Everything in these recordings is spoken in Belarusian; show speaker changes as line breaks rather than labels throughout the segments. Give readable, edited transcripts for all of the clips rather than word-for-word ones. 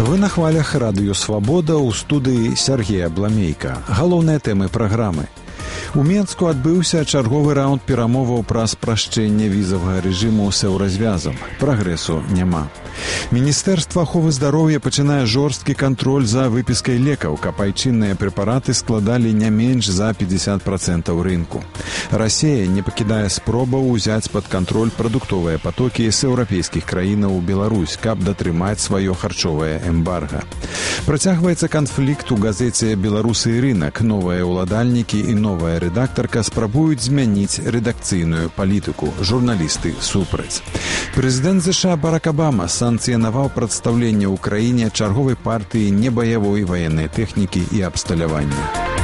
Вы на хвалях радыё «Свабода», ў студыі Сергея Бламейка. Галоўныя тэмы праграмы. У Менску адбыўся чарговы раунд перамоваў пра спрашчэнне візавага рэжыму з еўразвязам. Прагрэсу няма. Міністэрства аховы здароўя пачынае жорсткі кантроль за выпіскай лекаў, каб айчынныя прэпараты складалі не менш за 50% рынку. Расія не пакідае спробаў узяць пад кантроль прадуктовыя патокі з еўрапейскіх краінаў у Беларусь, каб датрымаць сваё харчовае эмбарга. Працягваецца канфлікт у газеце «Беларусы і рынак». Новыя ўладальнікі і новая рэдактарка спрабуюць змяніць рэдакцыйную палітыку. Журналісты супраць. Прэзідэнт ЗША Барак Абама санкцыянаваў прадстаўленне ў краіне чарговай партыі небаявой ваеннай тэхнікі і абсталявання.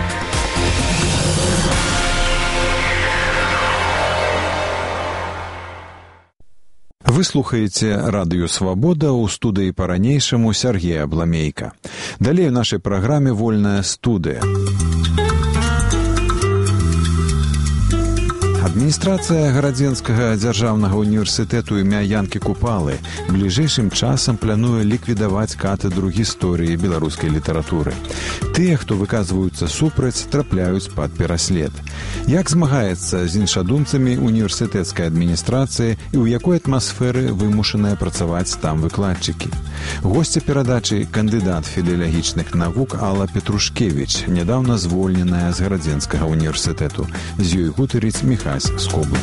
Вы слухаеце радыё «Свабода», ў студыі па-ранейшаму Сергея Бламейка. Далей у нашай праграме «Вольная студыя». Адміністрацыя Гарадзенскага дзяржаўнага універсітэту імя Янкі Купалы бліжэйшым часам плануе ліквідаваць катедру гісторыі беларускай літаратуры. Тыя, хто выказваюцца супраць, трапляюць пад пераслед. Як змагаецца з іншадумцамі універсітэцкай адміністрацыі і ў якой атмасферы вымушаныя працаваць там выкладчыкі? Госця перадачы кандыдат філалагічных навук Алла Петрушкевіч, нядаўна звольненая з Гарадзенскага універсітэту. З ёй гутарыць Міхась Скоблы.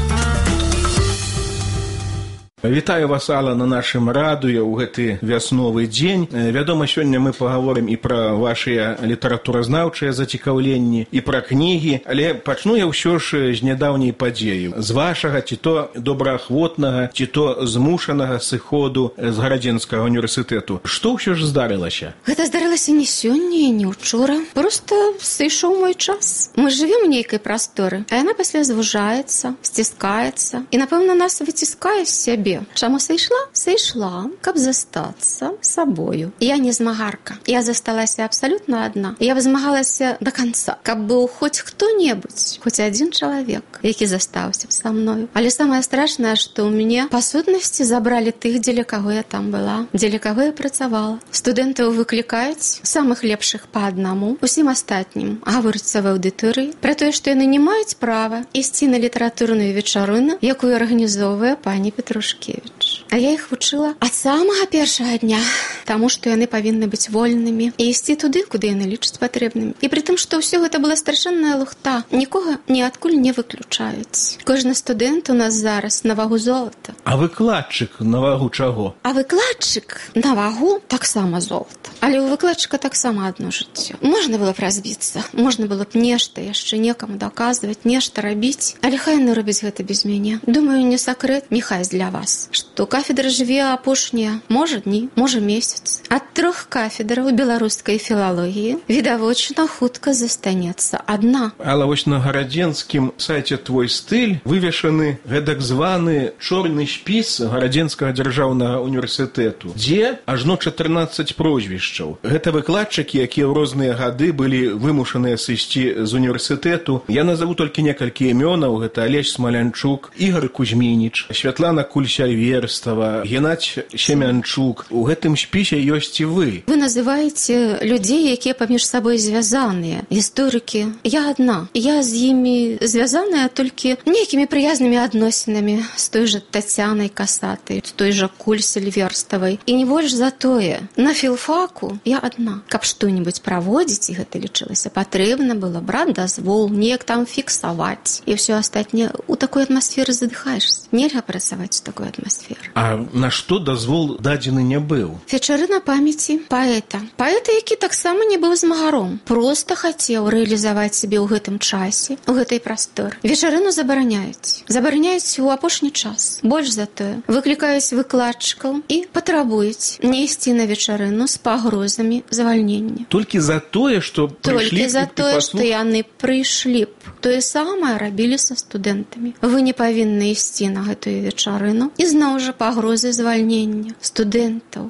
Вітаю вас, Алла, на нашым радыё ў гэты вясновы дзень. Вядома, сёння мы пагаворым і пра вашыя літаратуразнаўчыя зацікаўленні, і пра кнігі, але пачну я ўсё ж з нядаўняй падзеі. З вашага, ці то добраахвотнага, ці то змушанага сыходу з Гарадзенскага універсітэту. Што ўсё ж здарылася?
Гэта здарылася не сёння і не ўчора. Проста сышоў мой час. Мы жывем у нейкай прасторы, а яна пасля звужаецца, сціскаецца і, напэўна, нас выціскае з сябе. Чаму сышла? Сышла, каб застацца сабою. Я не змагарка. Я засталася абсалютна адна. Я змагалася до конца, каб быў хоць хто-небудзь, хоць адзін чалавек, які застаўся са мною. Але самае страшнае, што ў мяне па сутнасці забралі тых, дзеля каго я там была, дзеля каго я працавала. Студэнтаў выклікаюць, самых лепшых па аднаму, усім астатнім гаворыцца в аўдыторыі пра тое, што яны не маюць права ісці на літаратурную вечарыну, якую арганізоўвае пані Петрушкевіч. А я іх вучыла ад самага першага дня, таму што яны павінны быць вольнымі і ісці туды, куды яны лічаць патрэбнымі. І пры тым, што ўсё гэта была страшэнная лухта, нікога ніадкуль не выключаюць. Кожны студэнт у нас зараз на вагу золата.
А выкладчык на вагу чаго?
А выкладчык на вагу таксама золата. Але ў выкладчыка таксама адно жыццё. Можна было б разбіцца, можна было б нешта яшчэ некаму даказваць, нешта рабіць, але хай яны робяць гэта без мяне. Думаю, не сакрэт, Міхась, для вас, што кафедра жыве апошнія, можа дні, можа месяц. Ад 3 кафедраў беларускай філалогіі відавочна хутка застанецца адна.
Алла, вось на гарадзенскім сайце «Твой стыль» вывешаны гэтак званы чорны спіс Гарадзенскага дзяржаўнага універсітэту, дзе ажно 14 прозвішчаў. Гэта выкладчыкі, якія ў розныя гады былі вымушаныя сысці з універсітэту. Я назову толькі некалькі імёнаў. Гэта Алесь Смалянчук, Ігор Кузьмініч, Святлана Кульсяльверстава, Геннадзь Семянчук. У гэтым спісе ёсць і вы.
Вы называеце людзей, якія паміж сабой звязаныя, гісторыкі. Я адна. Я з імі звязаная толькі нейкімі прыязнымі адносінамі з той жа Тацянай Касатай, з той жа Кульсяльверставай. І не больш за тое. На філфаку я адна. Каб што-небудзь праводзіць, і гэта лічылася, патрэбна было браць дазвол, неяк там фіксаваць. І ўсё астатняе у такой атмасферы задыхаешся. Нельга працаваць у такой атмасферы.
А на што дазвол дадзены не быў?
Вечарына памяці паэта. Паэта, які таксама не быў змагаром. Проста хацеў рэалізаваць сябе ў гэтым часе, у гэтай прасторы. Вечарыну забараняюць. Забараняюць у апошні час. Больш за тое, выклікаюць выкладчыкаў і патрабуюць не ісці на вечарыну з пагрозамі звальнення.
Толькі за тое, што прыйшлі...
Толькі за тое, што яны прыйшлі б. Тое самае рабілі са студэнтамі. Вы не павінны ісці на гэтую вечарыну. І зноў жа пагрозы звальнення студэнтаў. Гэта было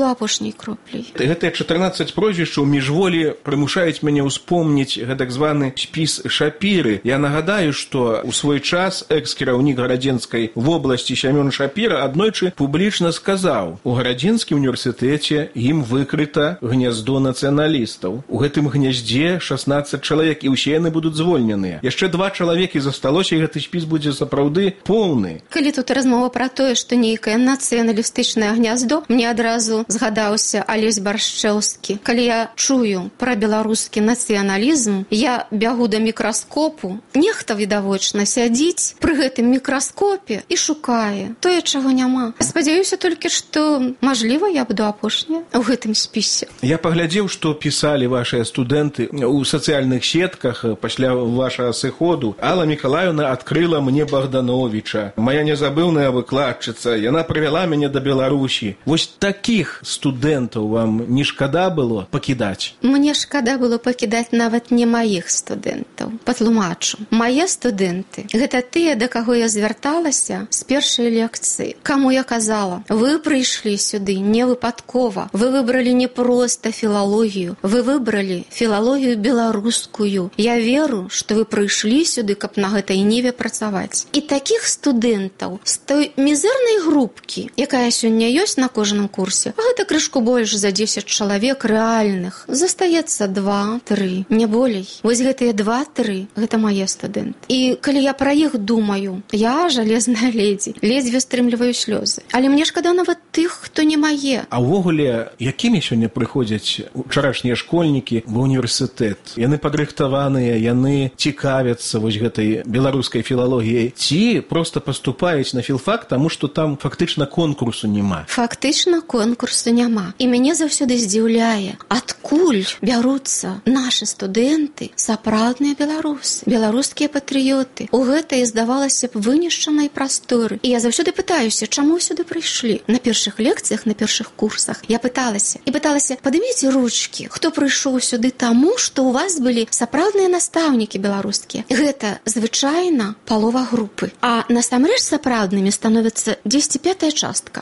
было апошняй кропляй.
Гэтыя 14 прозвішчаў міжволі прымушаюць мяне ўспомніць гэтак званы спіс Шапіры. Я нагадаю, што ў свой час экс-кіраўнік Гарадзенскай вобласці Сямён Шапіра аднойчы публічна сказаў: у Гарадзенскім універсітэце ім выкрыта гняздо нацыяналістаў. У гэтым гняздзе 16 чалавек, і ўсе яны будуць звольненыя. Яшчэ 2 чалавекі засталося, і гэты спіс будзе сапраўды поўны.
Калі тут размова пра тое, што нейкае нацыяналістычнае гняздо, мне адразу згадаўся Алесь Баршчэўскі. Калі я чую пра беларускі нацыяналізм, я бягу да мікраскопу. Нехта відавочна сядзіць пры гэтым мікраскопе і шукае тое, чаго няма. Спадзяюся толькі, што, мажліва, я буду апошняя ў гэтым спісе.
Я паглядзеў, што пісалі вашыя студэнты ў сацыяльных сетках пасля вашага сыходу. Алла Мікалаевна адкрыла мне Богдановича. Моя незабыўная выкладчыца. Яна прывяла мяне да Беларусі. Вось такіх студэнтаў вам не шкада было пакідаць?
Мне шкада было пакідаць нават не маіх студэнтаў. Патлумачу. Мае студэнты — гэта тыя, да каго я звярталася з першай лекцыі. Каму я казала: вы прыйшлі сюды не выпадкова. Вы выбралі не проста філалогію. Вы выбралі філалогію беларускую. Я веру, што вы прыйшлі сюды, каб на гэтай ніве працаваць. І такіх студэнтаў з той мізэрнай групкі, якая сёння ёсць на кожным курсе, а гэта крышку больш за 10 чалавек рэальных, застаецца 2-3, не болей. Вось гэтыя 2-3 — гэта мае студэнты. І калі я пра іх думаю, я жалезная ледзі, ледзьве стрымліваю слёзы. Але мне шкада нават тых, хто не мае.
А ўвогуле, якімі сёння прыходзяць учарашнія школьнікі ва універсітэт? Яны падрыхтаваныя, яны цікавяцца вось гэтай беларускай філалогіяй, ці проста паступаюць на філфак, таму што там фактычна конкурсу няма?
Фактычна конкурсу няма. І мяне заўсёды здзіўляе, адкуль бяруцца нашы студэнты, сапраўдныя беларусы, беларускія патрыёты у гэтай, здавалася б, вынішчанай прасторы. І я заўсёды пытаюся, чаму сюды прыйшлі? На першых лекцыях, на першых курсах я пыталася, падыміце ручкі, хто прыйшоў сюды таму, што у вас былі сапраўдныя настаўнікі беларускія. Гэта звычайна палова групы. А насамрэч сапраўднымі становіцца 10-5 частка.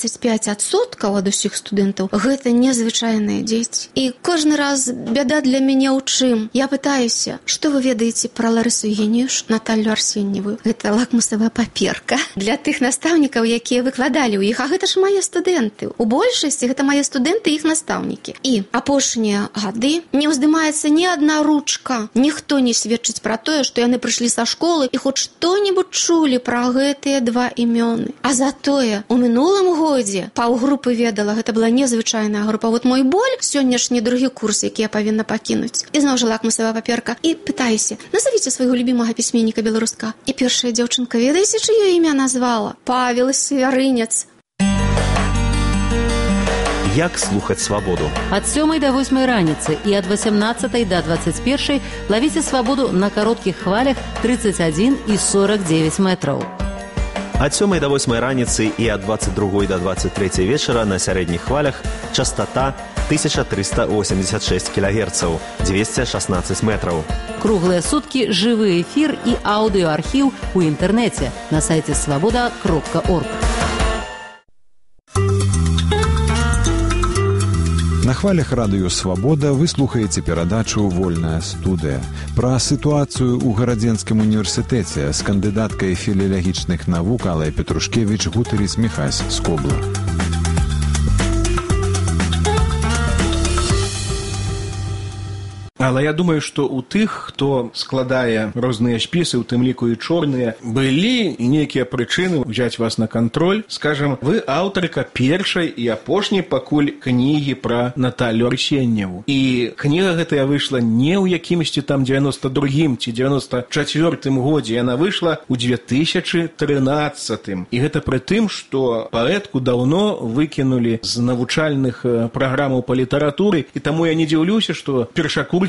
25% ад усіх студэнтаў — гэта незвычайныя дзеці. І кожны раз бяда для мяне ў чым? Я пытаюся, што вы ведаеце пра Ларысу Євгенівну, Наталлю Арсеньеву? Гэта лакмусавая паперка для тых настаўнікаў, якія выкладалі ў іх. А гэта ж мае студэнты. У большасці гэта мае студэнты і іх настаўнікі. І апошнія гады не ўздымаецца ні адна ручка. Ніхто не сведчыць пра тое, што яны прыйшлі са школы і хоць што-небудзь чулі пра гэтыя 2 імёны. А затое у мінулым годзе паўгрупы ведала, гэта была незвычайная група. Вот мой боль — сённяшні другі курс, які я павінна пакінуць. І зноў жа лакмусавая паперка. І пытаюся: назовіце свайго любімага пісьменніка беларуска. І першая дзяўчынка, ведаеце, чыё імя назвала? Павел Севярынец.
Як слухаць свабоду?
Ад 7 до 8 раніцы і ад 18 до 21 лавіце свабоду на кароткіх хвалях 31 і 49 метраў.
Ад 7 до 8 раніцы і ад 22 до 23 вечара на сярэдніх хвалях частота 1386 кГц, 216 метраў.
Круглыя суткі жывы эфір і аўдыоархіў у інтэрнэце на сайце свабода.орг.
На хвалях радыё «Свабода» вы слухаеце перадачу «Вольная студыя». Пра сітуацыю ў Гарадзенскім універсітэце з кандыдаткай філалагічных навук Аллай Петрушкевіч гутарыць Міхась Скобла.
Але я думаю, што ў тых, хто складае розныя спісы, у тым ліку і чорныя, былі нейкія прычыны ўзяць вас на кантроль. Скажам, вы аўтарка першай і апошняй пакуль кнігі пра Наталлю Арсеньеву. І кніга гэтая выйшла не ў якімсьці там 92-м ці 94-м годзе. Яна выйшла ў 2013-м. І гэта пры тым, што паэтку даўно выкінулі з навучальных праграмаў па літаратуры. І таму я не дзіўлюся, што першакурснік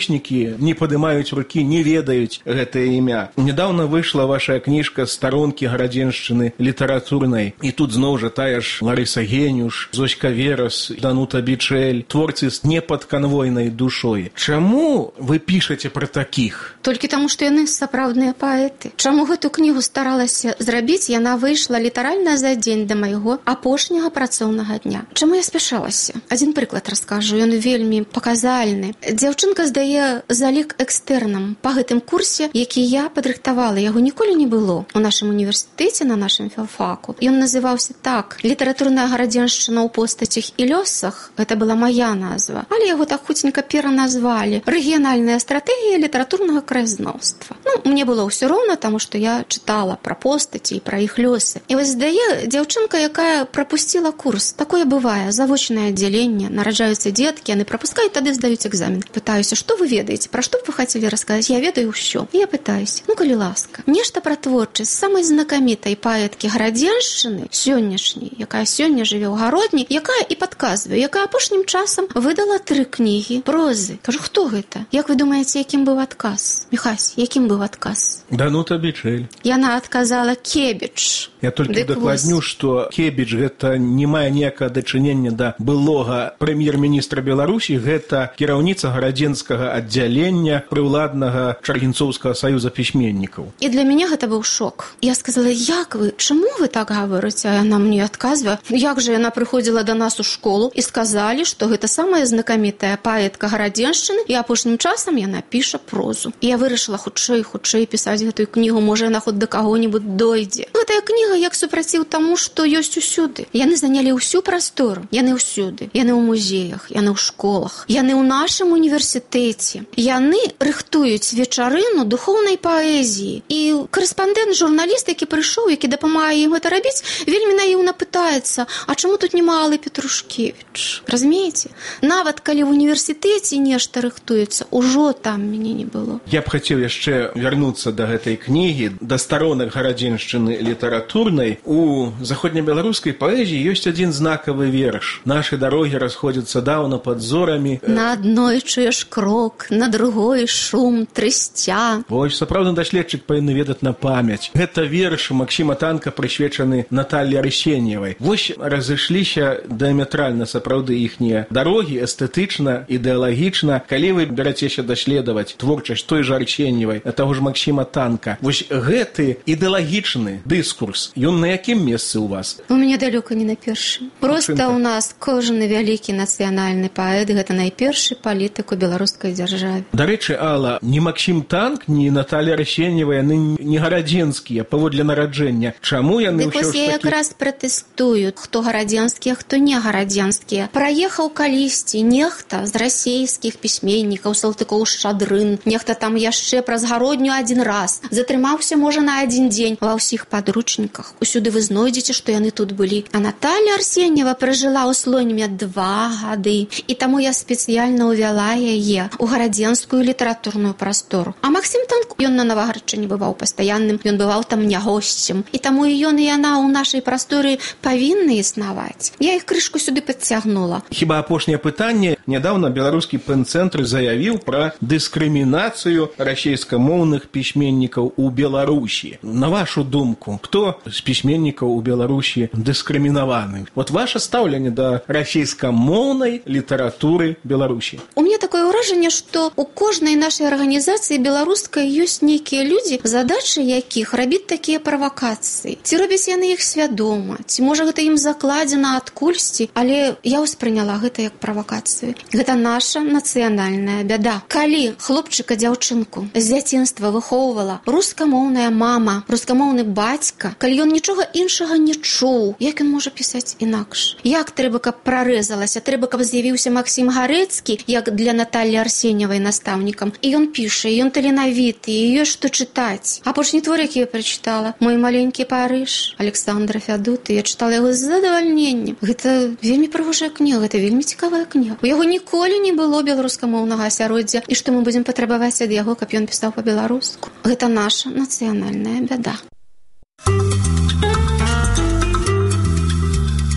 беларуснікі не падымаюць рукі, не ведаюць гэтае імя. Недавно выйшла ваша кніжка «Старонкі гарадзеншчыны літаратурнай». І тут зноў жа тая ж Ларыса Генюш, Зоська Верас, Данута Бичэль, творцы з непадканвойнай душой. Чаму вы пішаце пра такіх?
Толькі таму, што яны сапраўдныя паэты. Чаму гэту кнігу старалася зрабіць, яна выйшла літаральна за дзень да майго апошняга працоўнага дня. Чаму я спяшалася? Адзін прыклад раскажу, ён вельмі паказальны. Дзяўчынка здае залік экстэрнам па гэтым курсе, які я падрыхтавала. Яго ніколі не было у нашым універсітэце, на нашым філфаку. Ён называўся так: «Літаратурная гарадзеншчына ў постацях і лёсах». Гэта была моя назва. Але яго так хуценька пераназвалі. «Рэгіянальная стратэгія літаратурнага краязнаўства». Мне было ўсё роўна, таму што я чытала пра постаці і пра іх лёсы. І вось здае дзяўчынка, якая прапусціла курс. Такое бывае, завочнае аддзяленне, нараджаюцца дзеткі, яны прапускаюць, тады здаюць экзамен. Пытаюся, што вы ведаеце, пра што б вы хацелі расказаць? Я ведаю ўсё. І я пытаюся, калі ласка, нешта пра творчасць самай знакамітай паэткі гарадзеншчыны сённяшняй, якая сёння жыве ў Гародні, якая і падказвае, якая апошнім часам выдала 3 кнігі прозы. Кажу, хто гэта? Як вы думаеце, якім быў адказ? Міхась, якім быў адказ?
Данута Бичэль.
Яна адказала Кебіч.
Я толькі дакладню, што Кебіч гэта не мае ніякага дачынення да былога прэм'ер-міністра Беларусі, гэта кіраўніца гарадзенскага аддзялення прыўладнага Чаргінцоўскага саюза пісьменнікаў.
І для мяне гэта быў шок. Я сказала, як вы, чаму вы так гаворыце? А яна мне адказвае, як жа яна прыходзіла да нас у школу і сказалі, што гэта самая знакамітая паэтка гарадзеншчыны, і апошнім часам яна піша прозу. І я вырашыла хутчэй пісаць гэтую кнігу, можа яна хоць да каго-небудзь дойдзе. Гэтая кніга як супраціў таму, што ёсць усюды. Яны занялі ўсю прастору. Яны ўсюды. Яны ў музеях, яны ў школах, яны ў нашым універсітэце. Яны рыхтуюць вечарыну духоўнай паэзіі. І корэспандэнт, журналіст, які прыйшоў, які дапамагае ім гэта рабіць, вельмі наіўна пытаецца, а чаму тут няма Аллы Петрушкевіч? Разумееце? Нават калі в універсітэце нешта рыхтуецца, ужо там мяне не было.
Я б хацеў яшчэ вярнуцца да гэтай кнігі, да старонак гарадзеншчыны літаратурнай. У заходнебеларускай паэзіі ёсць адзін знакавы верш. Нашы дарогі расходзяцца даўна пад зорамі.
На адной чуеш крок, на другой шум трысця.
Вось, сапраўдны даследчык павінны ведаць на памяць. Гэта верш Максіма Танка, прысвечаны Наталлі Арсеньевай. Вось разышліся дыаметральна сапраўды іхнія дарогі, эстэтычна, ідэалагічна. Калі вы берацеся даследаваць творчасць той жа Арсеньевай, таго ж Максіма Танка, вось гэты ідэалагічны дыскурс, ён на якім месцы ў вас?
У мяне далёка не на першым. Проста ў нас кожны вялікі нацыянальны паэт, гэта найпершы палітык у беларускай дзяржаве.
Дарэчы, Алла, ні Максім Танк, ні Наталля Арсеньева, яны не гарадзенскія паводле нараджэння. Чаму яны ўсё ж такі...
Я якраз пратэстую, хто гарадзенскія, хто не гарадзенскія. Праехаў калісьці нехта з расейскіх пісьменнікаў, Салтыкоў-Шчадрын, нехта там яшчэ праз гародню адзін раз. Затрымаўся, можа, на адзін дзень. Ва ўсіх падручніках. Усюды вы знойдзеце, што яны тут былі. А Наталля Арсеньева пражыла ў Слоніме 2 гады. І таму я спецыяльна ўвяла яе ў гарадзенскую літаратурную прастору. А Максім Танк, ён на Наваградчыне бываў пастаянным, ён бываў там не госцем. І таму і ён, і яна ў нашай прасторы павінны існаваць. Я іх крышку сюды падцягнула.
Хіба апошняе пытанне. Нядаўна беларускі пэн-цэнтр заявіў пра дыскрымінацыю расейскамоўных пісьменнікаў у Беларусі. На вашу думку, хто з пісьменнікаў у Беларусі дыскрымінаваны? Вот ваше стаўленне да расейскамоўнай літаратуры Беларусі.
У мяне такое ўражанне, што у кожнай нашай арганізацыі беларускай ёсць нейкія людзі, задачы якіх рабіць такія правакацыі. Ці робяць яны іх свядома, ці можа гэта ім закладзена адкульсьці, але я ўспрыняла гэта як правакацыю. Гэта наша нацыянальная бяда. Калі хлопчыка дзяўчынку з дзяцінства выхоўвала рускамоўная мама, рускамоўны бацька, калі ён нічога іншага не чуў, як ён можа пісаць інакш? Як трэба, каб прарэзалася? Трэба, каб з'явіўся Максім Гарэцкі, як для Наталлі Арсеньевай настаўнікам. І ён піша, і ён таленавіты, і ёсць што чытаць. Апошні твор, які я прачытала, «Мой маленькі Парыж» Александра Фядуты, я чытала яго з задавальненнем. Гэта вельмі прыгожая кніга, гэта вельмі цікавая кніга. У яго ніколі не было беларускамоўнага асяроддзя, і што мы будзем патрабаваць ад яго, каб ён пісаў па-беларуску? Гэта наша нацыянальная бяда.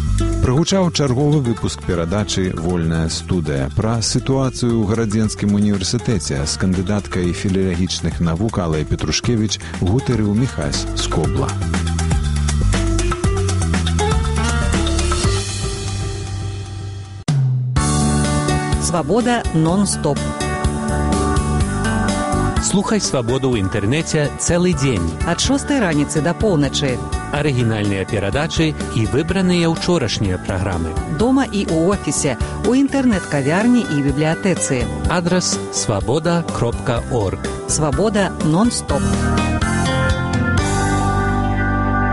Прагучаў чарговы выпуск перадачы «Вольная студыя» пра сітуацыю ў Гарадзенскім універсітэце з кандыдаткай філалагічных навук Аллай Петрушкевіч гутарыў Міхась Скобла.
Свабода нон-стоп.
Слухай «Свабоду» ў інтэрнэце цэлы дзень.
Ад 6 раніцы да поўначы.
Арыгінальныя перадачы і выбраныя ўчорашнія праграмы.
Дома і ў офісе, у інтэрнэт-кавярні і бібліятэцы.
Адрас свабода.орг.
Свабода нон-стоп.